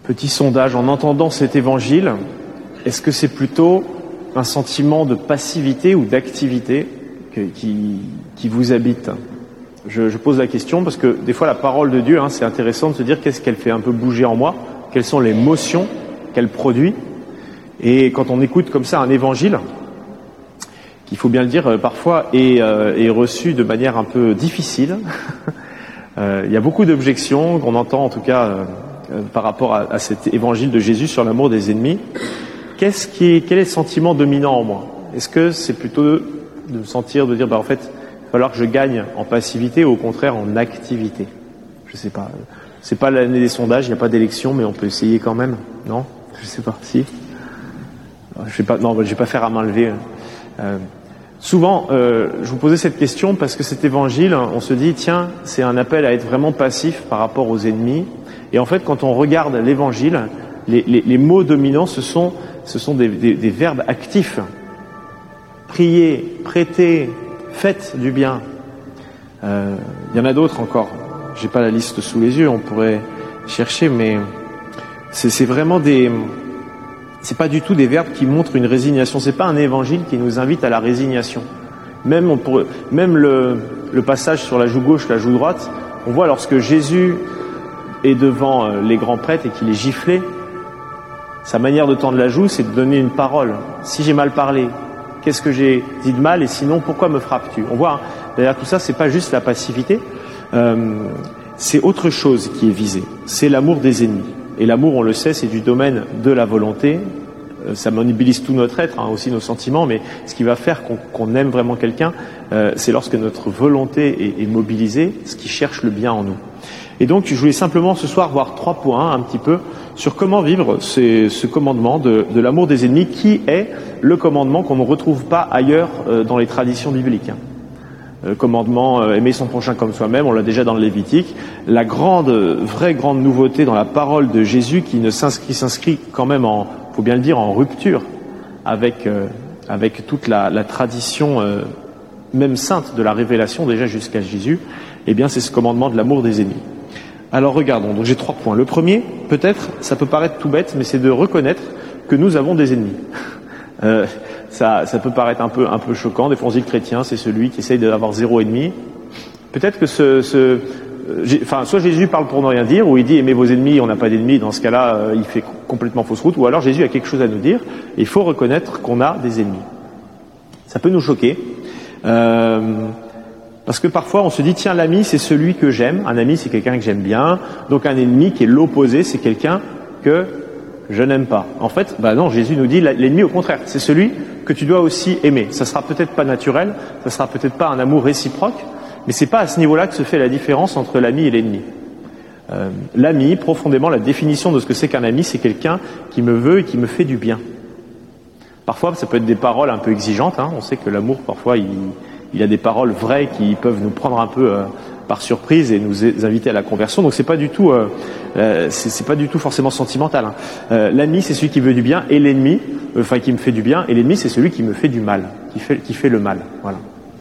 Petit sondage, en entendant cet évangile, est-ce que c'est plutôt un sentiment de passivité ou d'activité qui vous habite? Je pose la question parce que des fois la parole de Dieu, c'est intéressant de se dire qu'est-ce qu'elle fait un peu bouger en moi, quelles sont les motions qu'elle produit. Et quand on écoute comme ça un évangile, qu'il faut bien le dire parfois est reçu de manière un peu difficile, il y a beaucoup d'objections qu'on entend en tout cas par rapport à cet évangile de Jésus sur l'amour des ennemis. Quel est le sentiment dominant en moi? Est-ce que c'est plutôt de me sentir, de dire en fait, il va falloir que je gagne en passivité ou au contraire en activité? Je sais pas. C'est pas l'année des sondages, il n'y a pas d'élection, mais on peut essayer quand même, non? Je sais pas. Si? Je vais pas faire à main levée. Souvent, je vous posais cette question parce que cet évangile, on se dit, tiens, c'est un appel à être vraiment passif par rapport aux ennemis. Et en fait, quand on regarde l'évangile, les mots dominants, ce sont des verbes actifs. Priez, prêtez, faites du bien. Il y en a d'autres encore. J'ai pas la liste sous les yeux, on pourrait chercher, mais c'est vraiment c'est pas du tout des verbes qui montrent une résignation. C'est pas un évangile qui nous invite à la résignation. Même le passage sur la joue gauche, la joue droite, on voit lorsque Jésus est devant les grands prêtres et qu'il est giflé, sa manière de tendre la joue, c'est de donner une parole. Si j'ai mal parlé, qu'est-ce que j'ai dit de mal et sinon pourquoi me frappes-tu? On voit, derrière tout ça, c'est pas juste la passivité, c'est autre chose qui est visée. C'est l'amour des ennemis. Et l'amour, on le sait, c'est du domaine de la volonté. Ça mobilise tout notre être, aussi nos sentiments, mais ce qui va faire qu'on aime vraiment quelqu'un, c'est lorsque notre volonté est mobilisée, ce qui cherche le bien en nous. Et donc, je voulais simplement ce soir voir 3 points, un petit peu, sur comment vivre ce commandement de l'amour des ennemis, qui est le commandement qu'on ne retrouve pas ailleurs dans les traditions bibliques. Commandement aimer son prochain comme soi-même, on l'a déjà dans le Lévitique. La vraie grande nouveauté dans la parole de Jésus qui s'inscrit quand même faut bien le dire, en rupture avec toute la tradition même sainte de la révélation déjà jusqu'à Jésus, eh bien c'est ce commandement de l'amour des ennemis. Alors regardons, donc j'ai 3 points. Le premier, peut-être, ça peut paraître tout bête, mais c'est de reconnaître que nous avons des ennemis. Ça peut paraître un peu choquant. Des fois on se dit que le chrétien, c'est celui qui essaye d'avoir 0 ennemi. Peut-être que soit Jésus parle pour ne rien dire, ou il dit aimez vos ennemis, on n'a pas d'ennemis. Dans ce cas-là, il fait complètement fausse route. Ou alors Jésus a quelque chose à nous dire. Et il faut reconnaître qu'on a des ennemis. Ça peut nous choquer. Parce que parfois on se dit tiens, l'ami c'est celui que j'aime. Un ami c'est quelqu'un que j'aime bien. Donc un ennemi qui est l'opposé, c'est quelqu'un que je n'aime pas. En fait, non, Jésus nous dit l'ennemi au contraire, c'est celui que tu dois aussi aimer. Ça sera peut-être pas naturel, ça sera peut-être pas un amour réciproque, mais c'est pas à ce niveau-là que se fait la différence entre l'ami et l'ennemi. L'ami, profondément, la définition de ce que c'est qu'un ami, c'est quelqu'un qui me veut et qui me fait du bien. Parfois, ça peut être des paroles un peu exigeantes. On sait que l'amour, parfois, il y a des paroles vraies qui peuvent nous prendre un peu par surprise et nous inviter à la conversion. Donc c'est pas du tout forcément sentimental. L'ami c'est celui qui veut du bien et l'ennemi, qui me fait du bien, et l'ennemi c'est celui qui me fait du mal, qui fait le mal. Voilà.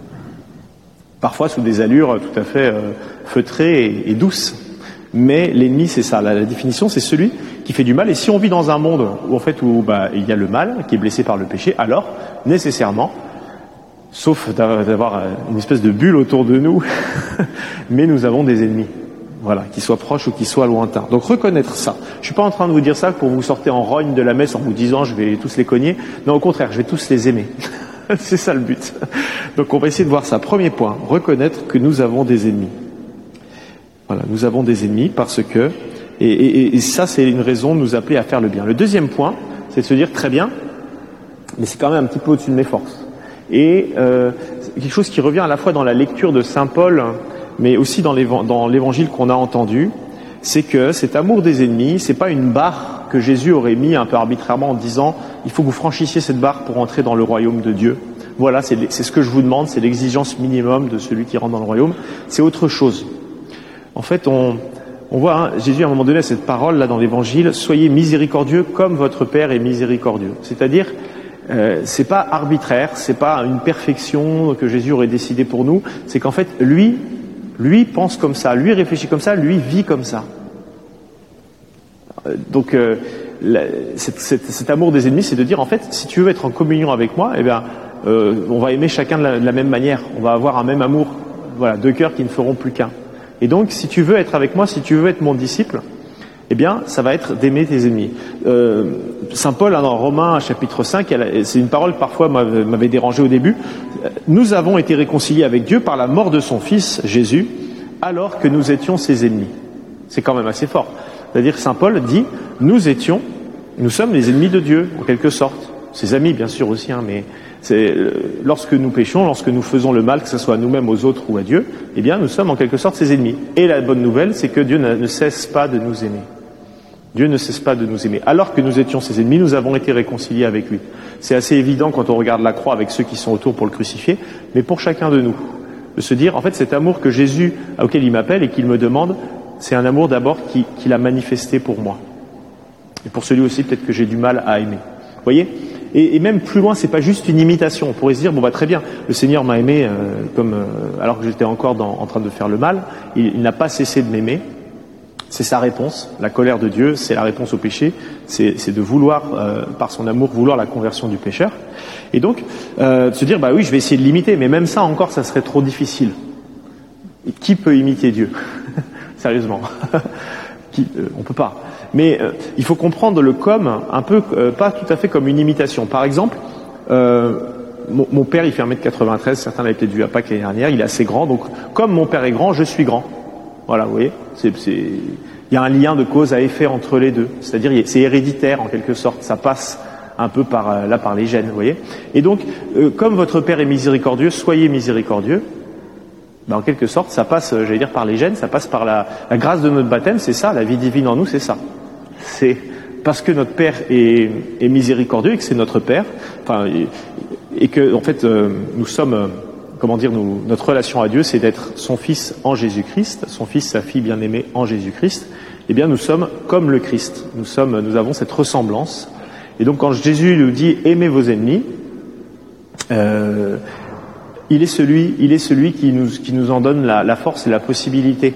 Parfois sous des allures tout à fait feutrées et douces. Mais l'ennemi c'est ça. La définition c'est celui qui fait du mal. Et si on vit dans un monde où il y a le mal qui est blessé par le péché, alors nécessairement, sauf d'avoir une espèce de bulle autour de nous, mais nous avons des ennemis, voilà, qu'ils soient proches ou qu'ils soient lointains. Donc reconnaître ça. Je suis pas en train de vous dire ça pour vous sortir en rogne de la messe en vous disant je vais tous les cogner. Non, au contraire, je vais tous les aimer. C'est ça le but. Donc on va essayer de voir ça. Premier point, reconnaître que nous avons des ennemis. Voilà, nous avons des ennemis parce que, et ça c'est une raison de nous appeler à faire le bien. Le deuxième point, c'est de se dire très bien, mais c'est quand même un petit peu au-dessus de mes forces. Et quelque chose qui revient à la fois dans la lecture de Saint Paul, mais aussi dans l'évangile qu'on a entendu, c'est que cet amour des ennemis, c'est pas une barre que Jésus aurait mis un peu arbitrairement en disant il faut que vous franchissiez cette barre pour entrer dans le royaume de Dieu. Voilà, c'est ce que je vous demande, c'est l'exigence minimum de celui qui rentre dans le royaume. C'est autre chose. En fait, on voit Jésus à un moment donné cette parole là dans l'évangile, soyez miséricordieux comme votre Père est miséricordieux. C'est-à-dire c'est pas arbitraire, c'est pas une perfection que Jésus aurait décidé pour nous, c'est qu'en fait lui pense comme ça, lui réfléchit comme ça, lui vit comme ça. Cet amour des ennemis, c'est de dire, en fait, si tu veux être en communion avec moi, eh bien, on va aimer chacun de la même manière. On va avoir un même amour, voilà, deux cœurs qui ne feront plus qu'un. Et donc, si tu veux être avec moi, si tu veux être mon disciple, eh bien, ça va être d'aimer tes ennemis. Saint Paul, dans Romains chapitre 5, c'est une parole parfois m'avait dérangé au début. Nous avons été réconciliés avec Dieu par la mort de son Fils, Jésus, alors que nous étions ses ennemis. C'est quand même assez fort. C'est-à-dire que Saint Paul dit, nous sommes les ennemis de Dieu, en quelque sorte. Ses amis, bien sûr, aussi, mais lorsque nous péchons, lorsque nous faisons le mal, que ce soit à nous-mêmes, aux autres ou à Dieu, eh bien, nous sommes en quelque sorte ses ennemis. Et la bonne nouvelle, c'est que Dieu ne cesse pas de nous aimer. Dieu ne cesse pas de nous aimer. Alors que nous étions ses ennemis, nous avons été réconciliés avec lui. C'est assez évident quand on regarde la croix avec ceux qui sont autour pour le crucifier, mais pour chacun de nous, de se dire, en fait, cet amour que Jésus, auquel il m'appelle et qu'il me demande, c'est un amour d'abord qu'il a manifesté pour moi. Et pour celui aussi, peut-être que j'ai du mal à aimer. Vous voyez ? Et même plus loin, c'est pas juste une imitation. On pourrait se dire, très bien, le Seigneur m'a aimé alors que j'étais encore en train de faire le mal. Il n'a pas cessé de m'aimer. C'est sa réponse. La colère de Dieu, c'est la réponse au péché. C'est de vouloir, par son amour, vouloir la conversion du pécheur. Et donc, de se dire, oui, je vais essayer de l'imiter, mais même ça encore, ça serait trop difficile. Et qui peut imiter Dieu ? Sérieusement. On peut pas. Mais il faut comprendre le comme un peu, pas tout à fait comme une imitation. Par exemple, mon père, il fait 1m93, certains l'avaient peut-être vu à Pâques l'année dernière, il est assez grand, donc comme mon père est grand, je suis grand. Voilà, vous voyez, il y a un lien de cause à effet entre les deux. C'est-à-dire, c'est héréditaire en quelque sorte, ça passe un peu par les gènes, vous voyez. Et donc, comme votre père est miséricordieux, soyez miséricordieux. En quelque sorte, ça passe, par les gènes, ça passe par la grâce de notre baptême, c'est ça, la vie divine en nous, c'est ça. C'est parce que notre Père est miséricordieux et que c'est notre Père, et que, en fait, nous sommes, notre relation à Dieu, c'est d'être son Fils en Jésus-Christ, son Fils, sa fille bien-aimée en Jésus-Christ. Eh bien, nous sommes comme le Christ. Nous avons cette ressemblance. Et donc, quand Jésus nous dit « aimez vos ennemis », il est celui qui nous en donne la force et la possibilité.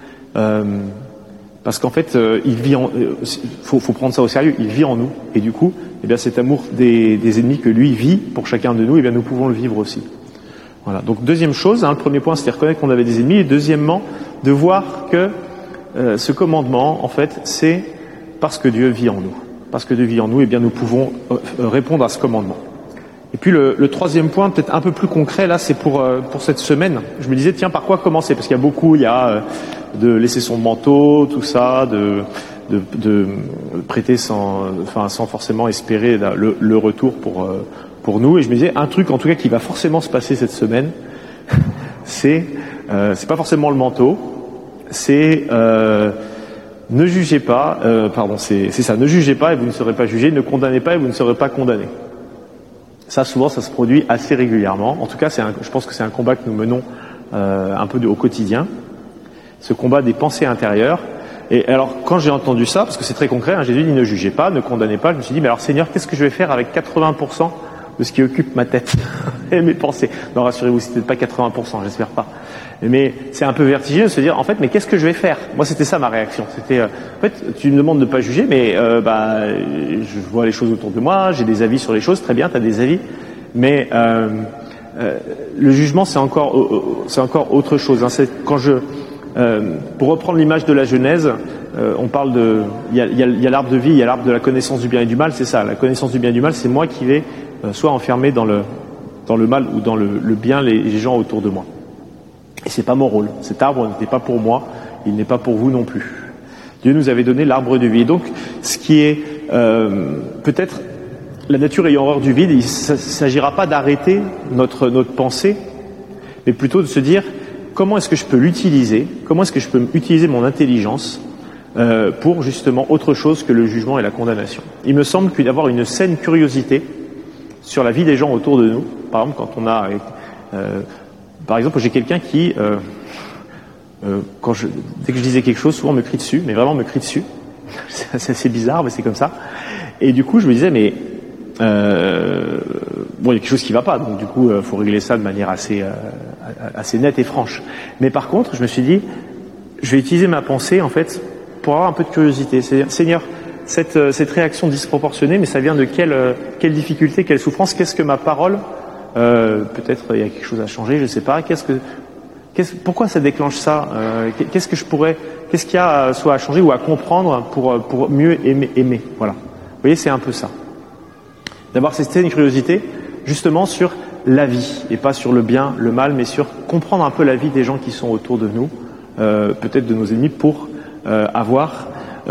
Parce qu'en fait, il vit faut prendre ça au sérieux, il vit en nous. Et du coup, eh bien, cet amour des ennemis que lui vit pour chacun de nous, eh bien, nous pouvons le vivre aussi. Voilà. Donc, deuxième chose, le premier point, c'était reconnaître qu'on avait des ennemis. Et deuxièmement, de voir que ce commandement, en fait, c'est parce que Dieu vit en nous. Parce que Dieu vit en nous, eh bien, nous pouvons répondre à ce commandement. Et puis le troisième point, peut-être un peu plus concret, là, c'est pour cette semaine. Je me disais, tiens, par quoi commencer ? Parce qu'il y a de laisser son manteau, tout ça, de prêter sans forcément espérer le retour pour nous. Et je me disais, un truc en tout cas qui va forcément se passer cette semaine, c'est pas forcément le manteau, c'est ne jugez pas, c'est ça, ne jugez pas et vous ne serez pas jugés, ne condamnez pas et vous ne serez pas condamnés. Ça, souvent, ça se produit assez régulièrement. En tout cas, je pense que c'est un combat que nous menons un peu au quotidien. Ce combat des pensées intérieures. Et alors, quand j'ai entendu ça, parce que c'est très concret, Jésus dit ne jugez pas, ne condamnez pas, je me suis dit, mais alors Seigneur, qu'est-ce que je vais faire avec 80% de ce qui occupe ma tête et mes pensées ? Non, rassurez-vous, c'est peut-être pas 80%, j'espère pas. Mais c'est un peu vertigineux de se dire, en fait, mais qu'est-ce que je vais faire ? Moi, c'était ça ma réaction. C'était, en fait, tu me demandes de ne pas juger, mais je vois les choses autour de moi, j'ai des avis sur les choses, très bien, tu as des avis, mais le jugement, c'est encore autre chose. C'est quand pour reprendre l'image de la Genèse, on parle il y a l'arbre de vie, il y a l'arbre de la connaissance du bien et du mal, c'est ça. La connaissance du bien et du mal, c'est moi qui vais soit enfermer dans le mal ou dans le bien les gens autour de moi. Et c'est pas mon rôle. Cet arbre n'était pas pour moi, il n'est pas pour vous non plus. Dieu nous avait donné l'arbre de vie. Et donc, ce qui est peut-être la nature ayant horreur du vide, il ne s'agira pas d'arrêter notre pensée, mais plutôt de se dire comment est-ce que je peux l'utiliser, comment est-ce que je peux utiliser mon intelligence pour justement autre chose que le jugement et la condamnation. Il me semble qu'avoir une saine curiosité sur la vie des gens autour de nous, par exemple quand on a... par exemple, j'ai quelqu'un qui, dès que je disais quelque chose, souvent me crie dessus, mais vraiment me crie dessus. C'est assez bizarre, mais c'est comme ça. Et du coup, je me disais, mais il y a quelque chose qui va pas, donc du coup, faut régler ça de manière assez nette et franche. Mais par contre, je me suis dit, je vais utiliser ma pensée, en fait, pour avoir un peu de curiosité. C'est-à-dire, Seigneur, cette réaction disproportionnée, mais ça vient de quelle difficulté, quelle souffrance? Qu'est-ce que ma parole, peut-être il y a quelque chose à changer, je sais pas. Pourquoi ça déclenche ça? Qu'est-ce qu'il y a soit à changer ou à comprendre pour mieux aimer? Voilà. Vous voyez, c'est un peu ça. D'abord, c'était une curiosité justement sur la vie, et pas sur le bien, le mal, mais sur comprendre un peu la vie des gens qui sont autour de nous, peut-être de nos ennemis, pour avoir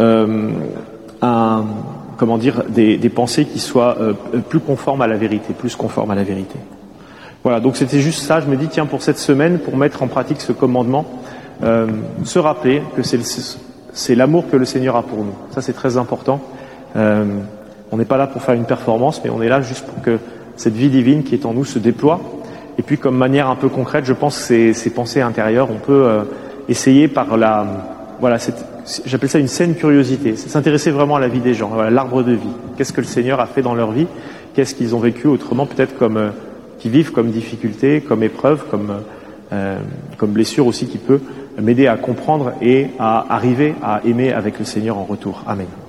des pensées qui soient plus conformes à la vérité, plus conformes à la vérité. Voilà, donc c'était juste ça. Je me dis, tiens, pour cette semaine, pour mettre en pratique ce commandement, se rappeler que c'est l'amour que le Seigneur a pour nous. Ça, c'est très important. On n'est pas là pour faire une performance, mais on est là juste pour que cette vie divine qui est en nous se déploie. Et puis, comme manière un peu concrète, je pense que ces pensées intérieures, on peut essayer par j'appelle ça une saine curiosité. C'est s'intéresser vraiment à la vie des gens, à l'arbre de vie. Qu'est-ce que le Seigneur a fait dans leur vie? Qu'est-ce qu'ils ont vécu autrement, peut-être qui vivent comme difficulté, comme épreuve, comme blessure aussi, qui peut m'aider à comprendre et à arriver à aimer avec le Seigneur en retour. Amen.